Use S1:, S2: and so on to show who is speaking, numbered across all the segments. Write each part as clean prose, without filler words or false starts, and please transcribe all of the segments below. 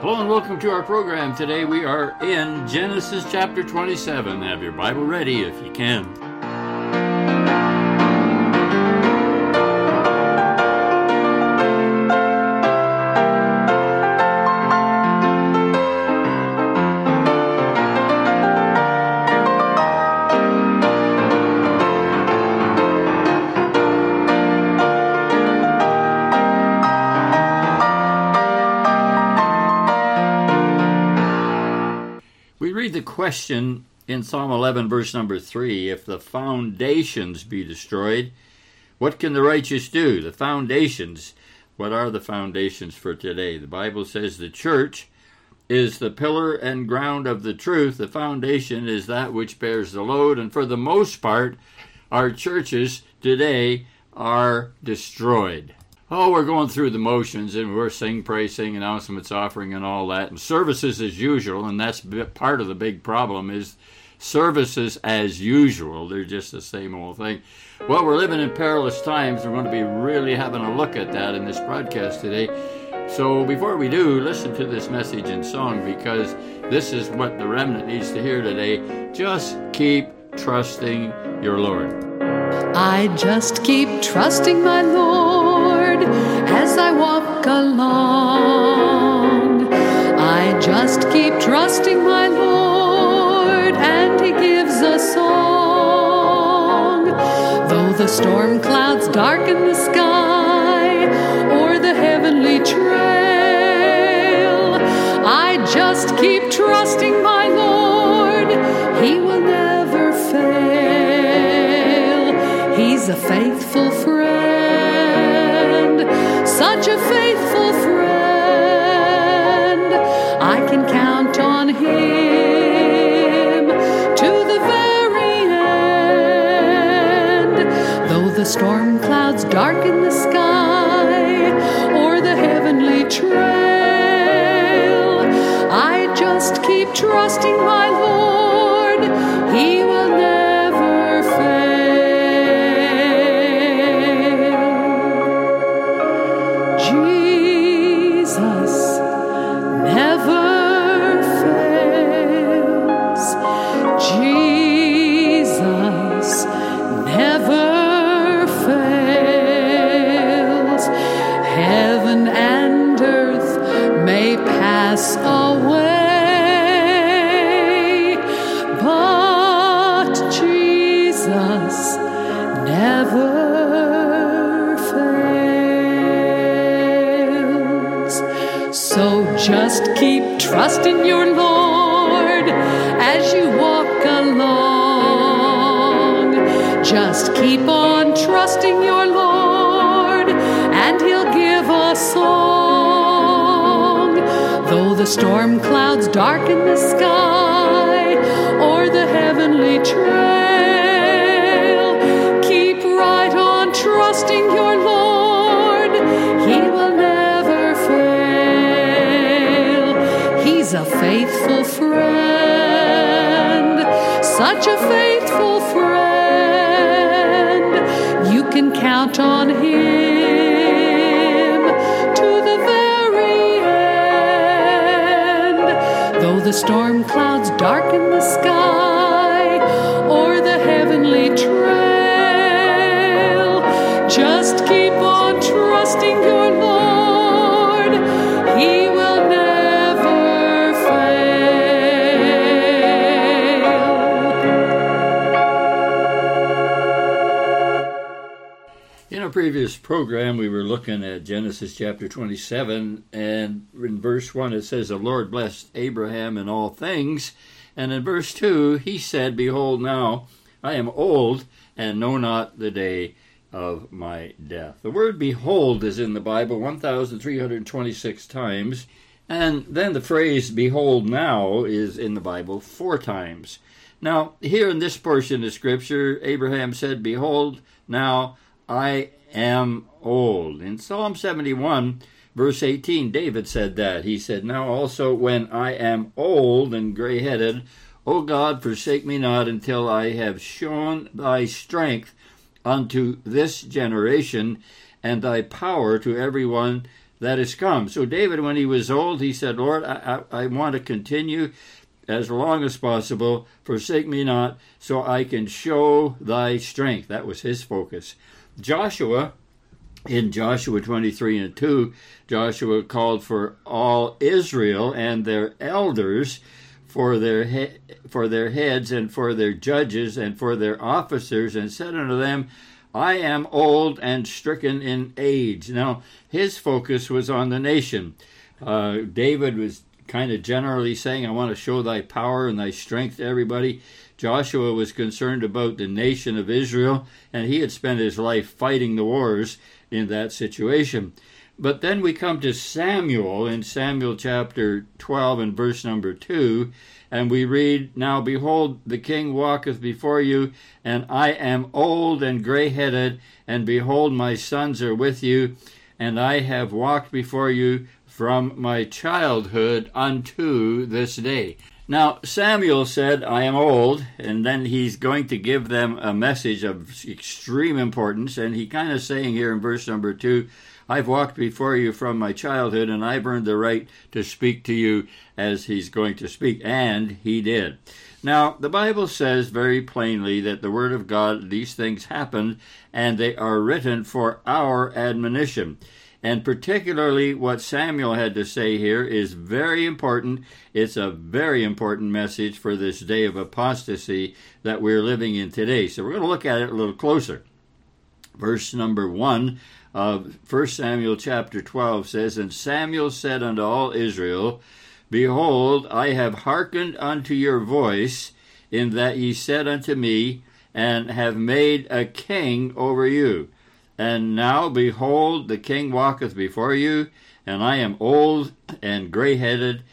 S1: Hello and welcome to our program. Today we are in Genesis chapter 27. Have your Bible ready if you can. The question in Psalm 11 verse number 3, if the foundations be destroyed, what can the righteous do? The foundations, what are the foundations for today? The Bible says the church is the pillar and ground of the truth. The foundation is that which bears the load, and for the most part, our churches today are destroyed. Oh, we're going through the motions, and we're sing, praise, sing, announcements, offering, and all that, and services as usual, and that's part of the big problem is services as usual. They're just the same old thing. Well, we're living in perilous times. We're going to be really having a look at that in this broadcast today. So before we do, listen to this message in song, because this is what the remnant needs to hear today. Just keep trusting your Lord.
S2: I just keep trusting my Lord as I walk along. I just keep trusting my Lord, and He gives a song. Though the storm clouds darken the sky or the heavenly trail, I just keep trusting my Lord. He will never fail. He's a faithful friend, such a faithful friend. I can count on Him to the very end. Though the storm clouds darken the sky or the heavenly trail, I just keep trusting my Lord. He will never fail. Jesus never fails. Jesus never fails. Heaven and earth may pass away, but Jesus never fails. So just keep trusting your Lord as you walk along. Just keep on trusting your Lord, and He'll give a song. Though the storm clouds darken the sky or the heavenly trail, keep right on trusting your Lord. He will never fail. He's a faithful friend, such a faithful friend. You can count on Him to the very end. Though the storm clouds darken the sky or the heavenly trail, just keep on trusting your Lord. He will never fail.
S1: In a previous program, we were looking at Genesis chapter 27, and in verse 1 it says, the Lord blessed Abraham in all things. And in verse 2, he said, behold, now I am old, and know not the day of my death. The word behold is in the Bible 1,326 times, and then the phrase behold now is in the Bible 4 times. Now, here in this portion of Scripture, Abraham said, behold, now I am old. In Psalm 71, verse 18, David said that. He said, now also when I am old and gray-headed, O God, forsake me not until I have shown thy strength unto this generation, and thy power to every one that is come. So David, when he was old, he said, Lord, I want to continue as long as possible. Forsake me not, so I can show thy strength. That was his focus. Joshua, in Joshua 23:2, Joshua called for all Israel and their elders, for their heads and for their judges and for their officers, and said unto them, I am old and stricken in age. Now, his focus was on the nation. David was kind of generally saying, I want to show thy power and thy strength to everybody. Joshua was concerned about the nation of Israel, and he had spent his life fighting the wars in that situation. But then we come to Samuel in Samuel chapter 12 and verse number 2, and we read, Now behold, the king walketh before you, and I am old and gray-headed, and behold, my sons are with you, and I have walked before you from my childhood unto this day. Now, Samuel said, I am old, and then he's going to give them a message of extreme importance, and he kind of saying here in verse number 2, I've walked before you from my childhood, and I've earned the right to speak to you as he's going to speak, and he did. Now, the Bible says very plainly that the Word of God, these things happened, and they are written for our admonition. And particularly what Samuel had to say here is very important. It's a very important message for this day of apostasy that we're living in today. So we're going to look at it a little closer. Verse number 1 of 1 Samuel chapter 12 says, And Samuel said unto all Israel, Behold, I have hearkened unto your voice, in that ye said unto me, and have made a king over you. And now, behold, the king walketh before you, and I am old and gray-headed,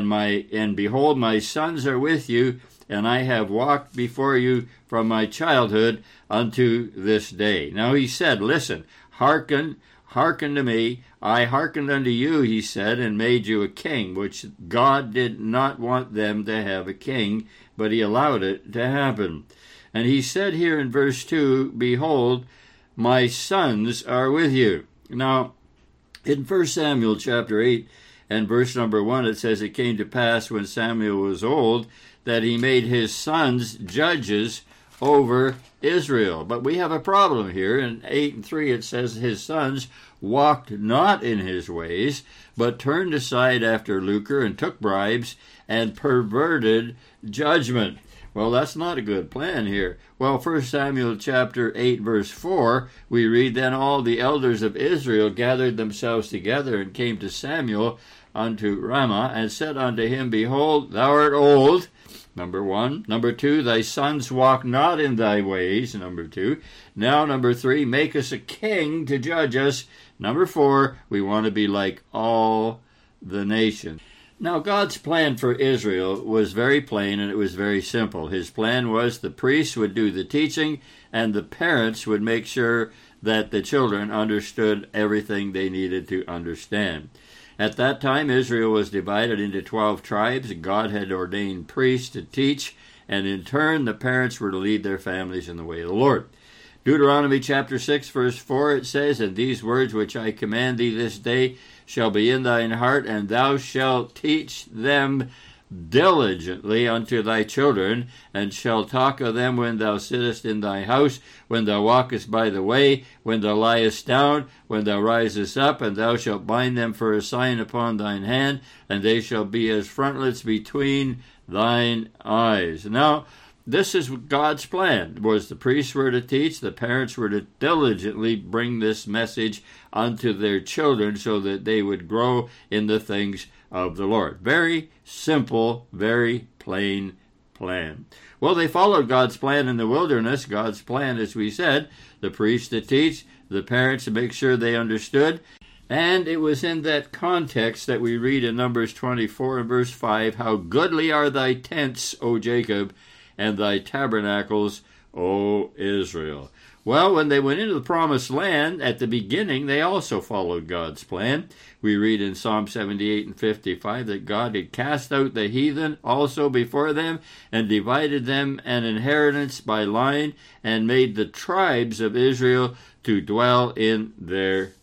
S1: and behold, my sons are with you, and I have walked before you from my childhood unto this day. Now he said, Listen, hearken to me. I hearkened unto you, he said, and made you a king, which God did not want them to have a king, but he allowed it to happen. And he said here in verse 2, Behold, my sons are with you. Now, in 1 Samuel chapter 8 and verse number 1, it says, It came to pass when Samuel was old that he made his sons judges over Israel. But we have a problem here. In 8 and 3, it says, His sons walked not in his ways, but turned aside after lucre, and took bribes, and perverted judgment. Well, that's not a good plan here. Well, 1 Samuel chapter 8, verse 4, we read, Then all the elders of Israel gathered themselves together, and came to Samuel unto Ramah, and said unto him, Behold, thou art old, number 1. Number 2, thy sons walk not in thy ways, number 2. Now, number 3, make us a king to judge us. Number 4, we want to be like all the nations. Now, God's plan for Israel was very plain, and it was very simple. His plan was the priests would do the teaching, and the parents would make sure that the children understood everything they needed to understand. At that time, Israel was divided into 12 tribes. God had ordained priests to teach, and in turn, the parents were to lead their families in the way of the Lord. Deuteronomy chapter 6, verse 4, it says, And these words which I command thee this day shall be in thine heart, and thou shalt teach them diligently unto thy children, and shalt talk of them when thou sittest in thy house, when thou walkest by the way, when thou liest down, when thou risest up, and thou shalt bind them for a sign upon thine hand, and they shall be as frontlets between thine eyes. Now, this is God's plan, was the priests were to teach, the parents were to diligently bring this message unto their children so that they would grow in the things of the Lord. Very simple, very plain plan. Well, they followed God's plan in the wilderness. God's plan, as we said, the priests to teach, the parents to make sure they understood. And it was in that context that we read in Numbers 24 and verse 5, How goodly are thy tents, O Jacob, and thy tabernacles, O Israel. Well, when they went into the promised land, at the beginning, they also followed God's plan. We read in Psalm 78 and 55 that God had cast out the heathen also before them, and divided them an inheritance by line, and made the tribes of Israel to dwell in their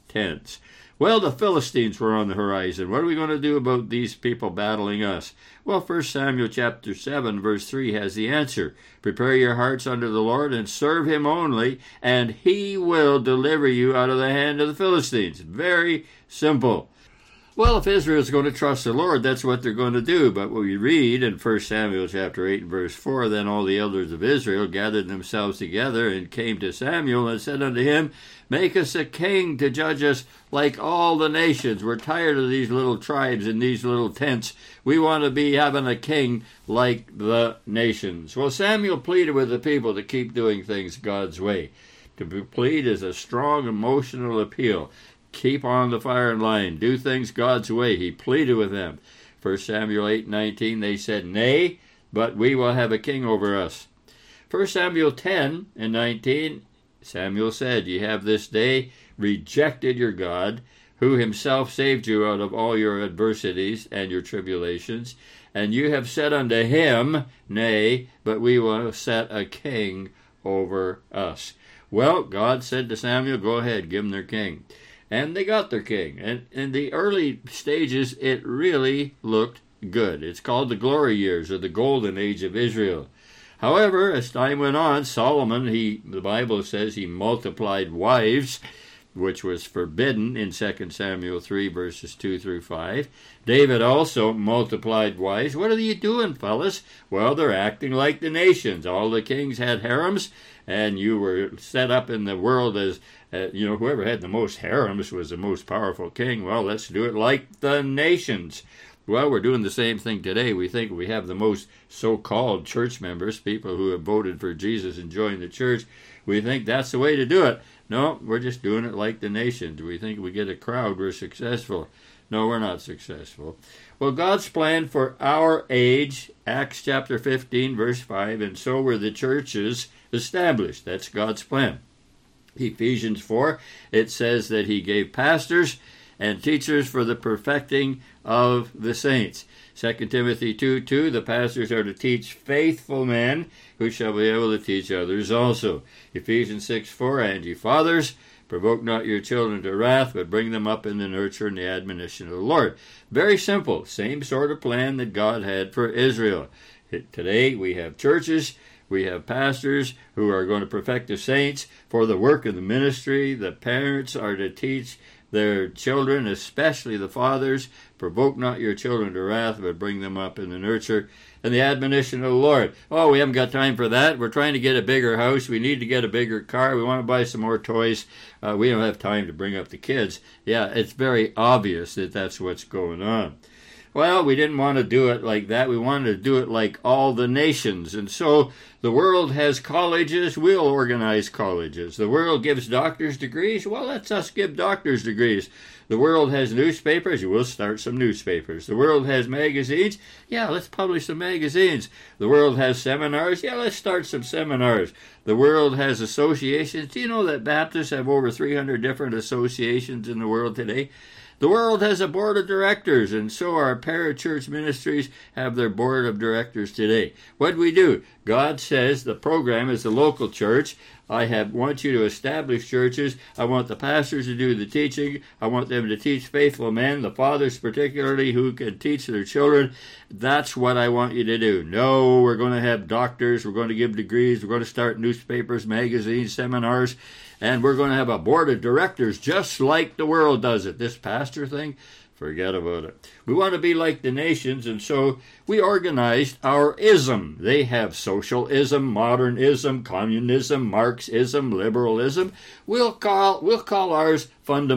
S1: tents. Well, the Philistines were on the horizon. What are we going to do about these people battling us? Well, 1 Samuel chapter 7, verse 3 has the answer. Prepare your hearts unto the Lord and serve him only, and he will deliver you out of the hand of the Philistines. Very simple. Well, if Israel is going to trust the Lord, that's what they're going to do. But what we read in 1 Samuel chapter 8 and verse 4, then all the elders of Israel gathered themselves together and came to Samuel and said unto him, make us a king to judge us like all the nations. We're tired of these little tribes and these little tents. We want to be having a king like the nations. Well, Samuel pleaded with the people to keep doing things God's way. To plead is a strong emotional appeal. Keep on the firing line. Do things God's way. He pleaded with them. 1 Samuel 8:19, they said, nay, but we will have a king over us. 1 Samuel 10 and 19, Samuel said, ye have this day rejected your God, who himself saved you out of all your adversities and your tribulations, and you have said unto him, nay, but we will set a king over us. Well, God said to Samuel, go ahead, give them their king. And they got their king. And in the early stages, it really looked good. It's called the glory years, or the golden age of Israel. However, as time went on, Solomon, the Bible says he multiplied wives, which was forbidden in 2 Samuel 3, verses 2 through 5. David also multiplied wives. What are you doing, fellas? Well, they're acting like the nations. All the kings had harems, and you were set up in the world as, whoever had the most harems was the most powerful king. Well, let's do it like the nations. Well, we're doing the same thing today. We think we have the most so-called church members, people who have voted for Jesus and joined the church. We think that's the way to do it. No, we're just doing it like the nations. We think we get a crowd, we're successful. No, we're not successful. Well, God's plan for our age, Acts chapter 15, verse 5, and so were the churches established. That's God's plan. Ephesians 4, it says that he gave pastors and teachers for the perfecting of the saints. 2 Timothy 2:2, the pastors are to teach faithful men who shall be able to teach others also. Ephesians 6:4, and ye fathers, provoke not your children to wrath, but bring them up in the nurture and the admonition of the Lord. Very simple, same sort of plan that God had for Israel. Today we have churches, we have pastors who are going to perfect the saints for the work of the ministry. The parents are to teach their children, especially the fathers, provoke not your children to wrath, but bring them up in the nurture and the admonition of the Lord. Oh, we haven't got time for that. We're trying to get a bigger house. We need to get a bigger car. We want to buy some more toys. We don't have time to bring up the kids. Yeah, it's very obvious that that's what's going on. Well, we didn't want to do it like that. We wanted to do it like all the nations. And so the world has colleges. We'll organize colleges. The world gives doctor's degrees. Well, let's us give doctor's degrees. The world has newspapers. We'll start some newspapers. The world has magazines. Yeah, let's publish some magazines. The world has seminars. Yeah, let's start some seminars. The world has associations. Do you know that Baptists have over 300 different associations in the world today? The world has a board of directors, and so our parachurch ministries have their board of directors today. What do we do? God says the program is the local church. I want you to establish churches. I want the pastors to do the teaching. I want them to teach faithful men, the fathers particularly, who can teach their children. That's what I want you to do. No, we're going to have doctors. We're going to give degrees. We're going to start newspapers, magazines, seminars. And we're going to have a board of directors just like the world does it. This pastor thing, forget about it. We want to be like the nations, and so we organized our ism. They have socialism, modernism, communism, Marxism, liberalism. We'll call ours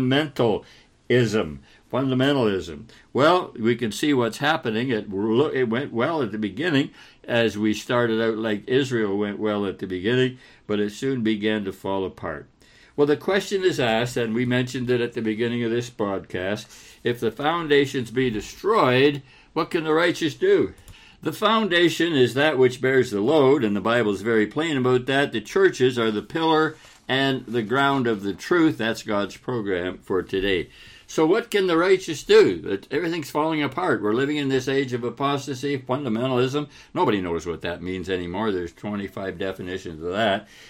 S1: fundamentalism. Fundamentalism. Well, we can see what's happening. It went well at the beginning, as we started out like Israel went well at the beginning, but it soon began to fall apart. Well, the question is asked, and we mentioned it at the beginning of this broadcast, if the foundations be destroyed, what can the righteous do? The foundation is that which bears the load, and the Bible is very plain about that. The churches are the pillar and the ground of the truth. That's God's program for today. So what can the righteous do? Everything's falling apart. We're living in this age of apostasy, fundamentalism. Nobody knows what that means anymore. There's 25 definitions of that.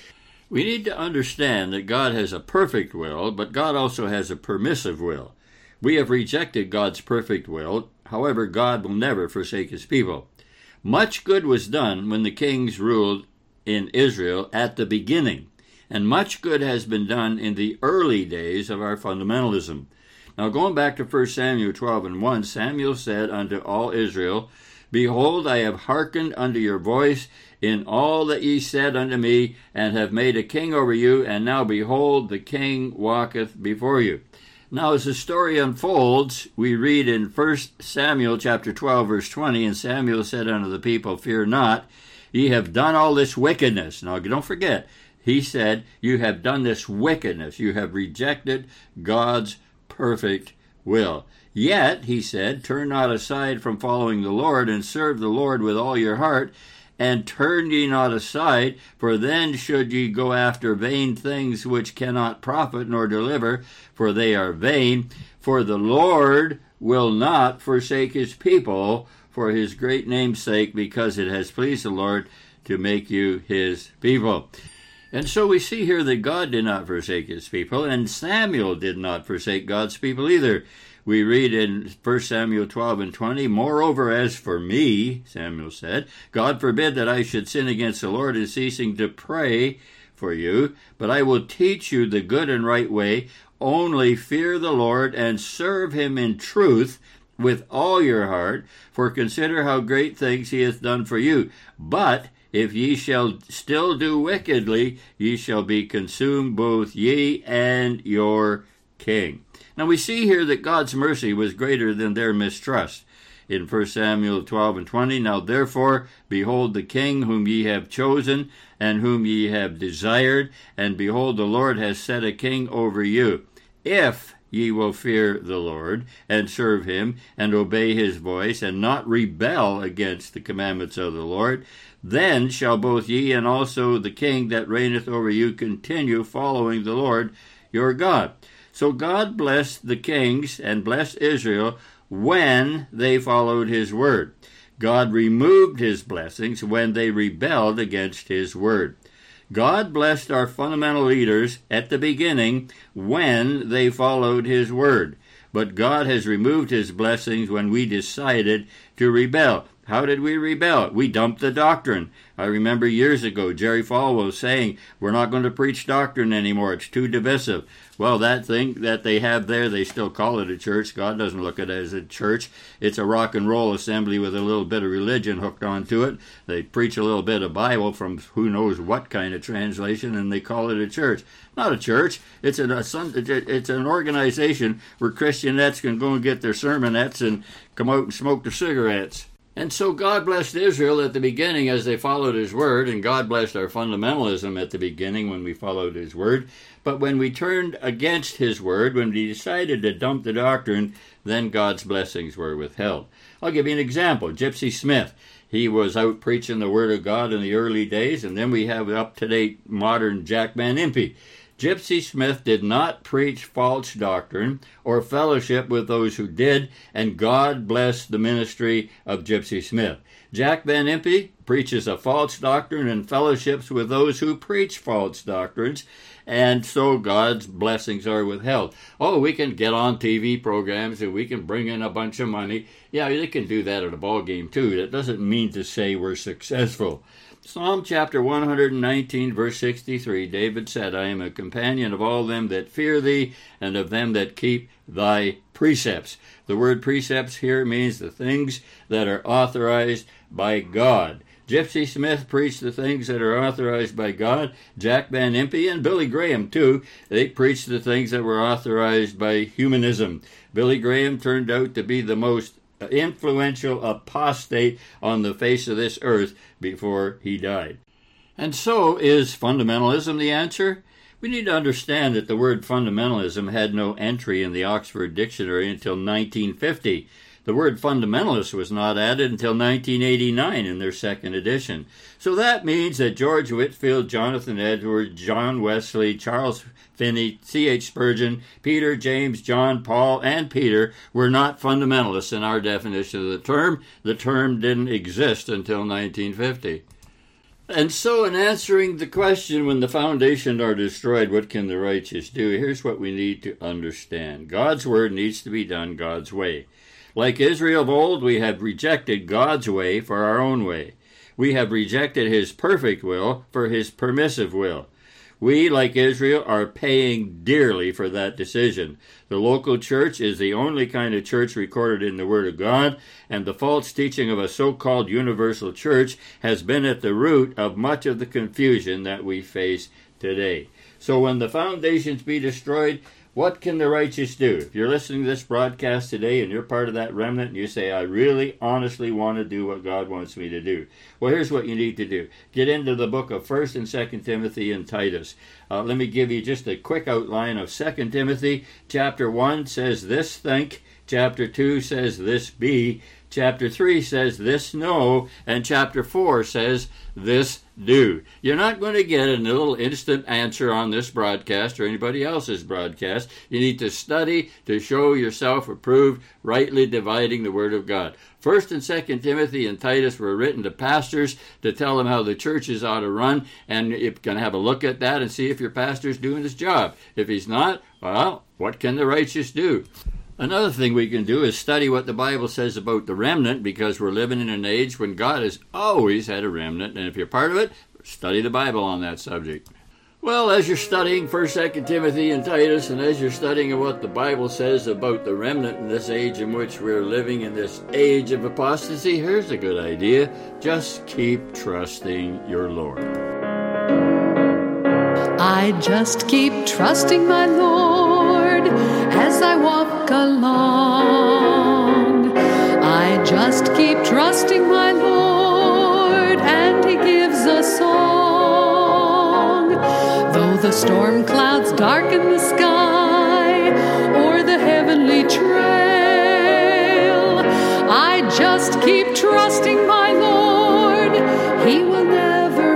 S1: We need to understand that God has a perfect will, but God also has a permissive will. We have rejected God's perfect will. However, God will never forsake his people. Much good was done when the kings ruled in Israel at the beginning, and much good has been done in the early days of our fundamentalism. Now, going back to 1 Samuel 12:1, Samuel said unto all Israel, Behold, I have hearkened unto your voice in all that ye said unto me, and have made a king over you, and now behold, the king walketh before you. Now, as the story unfolds, we read in 1 Samuel chapter 12, verse 20, And Samuel said unto the people, Fear not, ye have done all this wickedness. Now, don't forget, he said, you have done this wickedness. You have rejected God's perfect will. Yet, he said, turn not aside from following the Lord, and serve the Lord with all your heart, and turn ye not aside, for then should ye go after vain things which cannot profit nor deliver, for they are vain. For the Lord will not forsake his people for his great name's sake, because it has pleased the Lord to make you his people. And so we see here that God did not forsake his people, and Samuel did not forsake God's people either. We read in 1 Samuel 12:20, Moreover, as for me, Samuel said, God forbid that I should sin against the Lord in ceasing to pray for you, but I will teach you the good and right way. Only fear the Lord and serve him in truth with all your heart, for consider how great things he hath done for you. But if ye shall still do wickedly, ye shall be consumed, both ye and your king. Now we see here that God's mercy was greater than their mistrust. In 1 Samuel 12:20, Now therefore, behold the king whom ye have chosen, and whom ye have desired, and behold the Lord has set a king over you. If ye will fear the Lord, and serve him, and obey his voice, and not rebel against the commandments of the Lord, then shall both ye and also the king that reigneth over you continue following the Lord your God. So God blessed the kings and blessed Israel when they followed his word. God removed his blessings when they rebelled against his word. God blessed our fundamental leaders at the beginning when they followed his word. But God has removed his blessings when we decided to rebel. How did we rebel? We dumped the doctrine. I remember years ago, Jerry Falwell saying, we're not going to preach doctrine anymore. It's too divisive. Well, that thing that they have there, they still call it a church. God doesn't look at it as a church. It's a rock and roll assembly with a little bit of religion hooked onto it. They preach a little bit of Bible from who knows what kind of translation, and they call it a church. Not a church. It's an organization where Christianettes can go and get their sermonettes and come out and smoke their cigarettes. And so God blessed Israel at the beginning as they followed his word, and God blessed our fundamentalism at the beginning when we followed his word. But when we turned against his word, when we decided to dump the doctrine, then God's blessings were withheld. I'll give you an example. Gypsy Smith. He was out preaching the word of God in the early days, and then we have up-to-date modern Jack Van Impe. Gypsy Smith did not preach false doctrine or fellowship with those who did, and God blessed the ministry of Gypsy Smith. Jack Van Impe preaches a false doctrine and fellowships with those who preach false doctrines, and so God's blessings are withheld. Oh, we can get on TV programs and we can bring in a bunch of money. Yeah, they can do that at a ball game too. That doesn't mean to say we're successful. Psalm chapter 119, verse 63, David said, I am a companion of all them that fear thee, and of them that keep thy precepts. The word precepts here means the things that are authorized by God. Gypsy Smith preached the things that are authorized by God. Jack Van Impe and Billy Graham, too, they preached the things that were authorized by humanism. Billy Graham turned out to be the most influential apostate on the face of this earth before he died. And so, is fundamentalism the answer? We need to understand that the word fundamentalism had no entry in the Oxford Dictionary until 1950. The word fundamentalist was not added until 1989 in their second edition. So that means that George Whitefield, Jonathan Edwards, John Wesley, Charles Finney, C.H. Spurgeon, Peter, James, John, Paul, and Peter were not fundamentalists in our definition of the term. The term didn't exist until 1950. And so in answering the question, when the foundations are destroyed, what can the righteous do? Here's what we need to understand. God's word needs to be done God's way. Like Israel of old, we have rejected God's way for our own way. We have rejected his perfect will for his permissive will. We, like Israel, are paying dearly for that decision. The local church is the only kind of church recorded in the Word of God, and the false teaching of a so-called universal church has been at the root of much of the confusion that we face today. So when the foundations be destroyed, what can the righteous do? If you're listening to this broadcast today and you're part of that remnant and you say, I really honestly want to do what God wants me to do. Well, here's what you need to do. Get into the book of 1st and 2nd Timothy and Titus. Let me give you just a quick outline of 2 Timothy. Chapter 1 says, this think. Chapter 2 says, this be. Chapter 3 says, this know. And chapter 4 says, this do. You're not going to get a little instant answer on this broadcast or anybody else's broadcast. You need to study to show yourself approved, rightly dividing the Word of God. 1st and 2nd Timothy and Titus were written to pastors to tell them how the churches ought to run, and you're going to have a look at that and see if your pastor's doing his job. If he's not, well, what can the righteous do? Another thing we can do is study what the Bible says about the remnant, because we're living in an age when God has always had a remnant, and if you're part of it, study the Bible on that subject. Well, as you're studying 1st, 2nd Timothy and Titus, and as you're studying what the Bible says about the remnant in this age in which we're living, in this age of apostasy, here's a good idea. Just keep trusting your Lord.
S2: I just keep trusting my Lord as I walk along. I just keep trusting my Lord, and he gives a song. Though the storm clouds darken the sky or the heavenly trail, I just keep trusting my Lord. He will never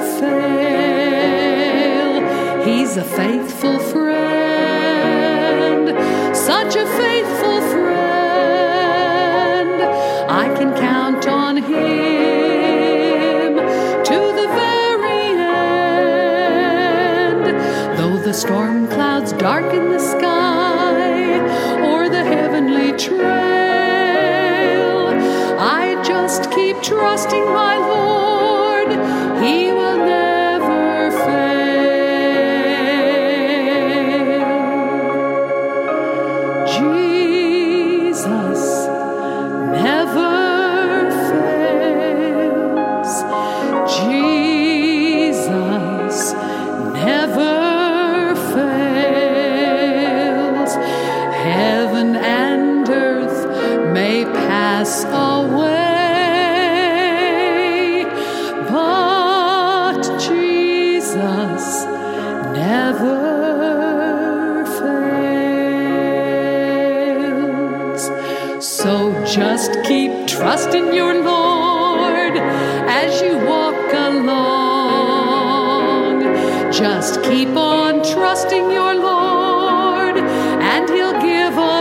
S2: fail. He's a faithful friend, such a faithful friend. I can count on him to the very end. Though the storm clouds darken the sky or the heavenly trail, I just keep trusting my Lord. He will never fail. Jesus never fails. Jesus never fails. Heaven and earth may pass away, but Jesus never fails. So just keep trusting your Lord as you walk along. Just keep on trusting your Lord, and he'll give a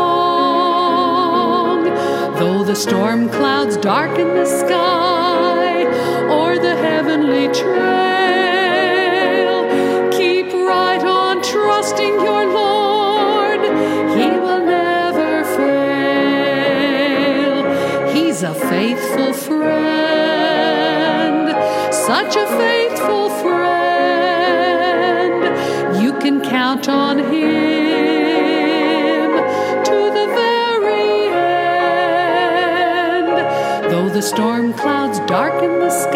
S2: song. Though the storm clouds darken the sky or the heavenly trail, keep right on trusting your Lord. He will never fail. He's a faithful friend, such a faithful friend. You can count on him to the very end. Though the storm clouds darken the sky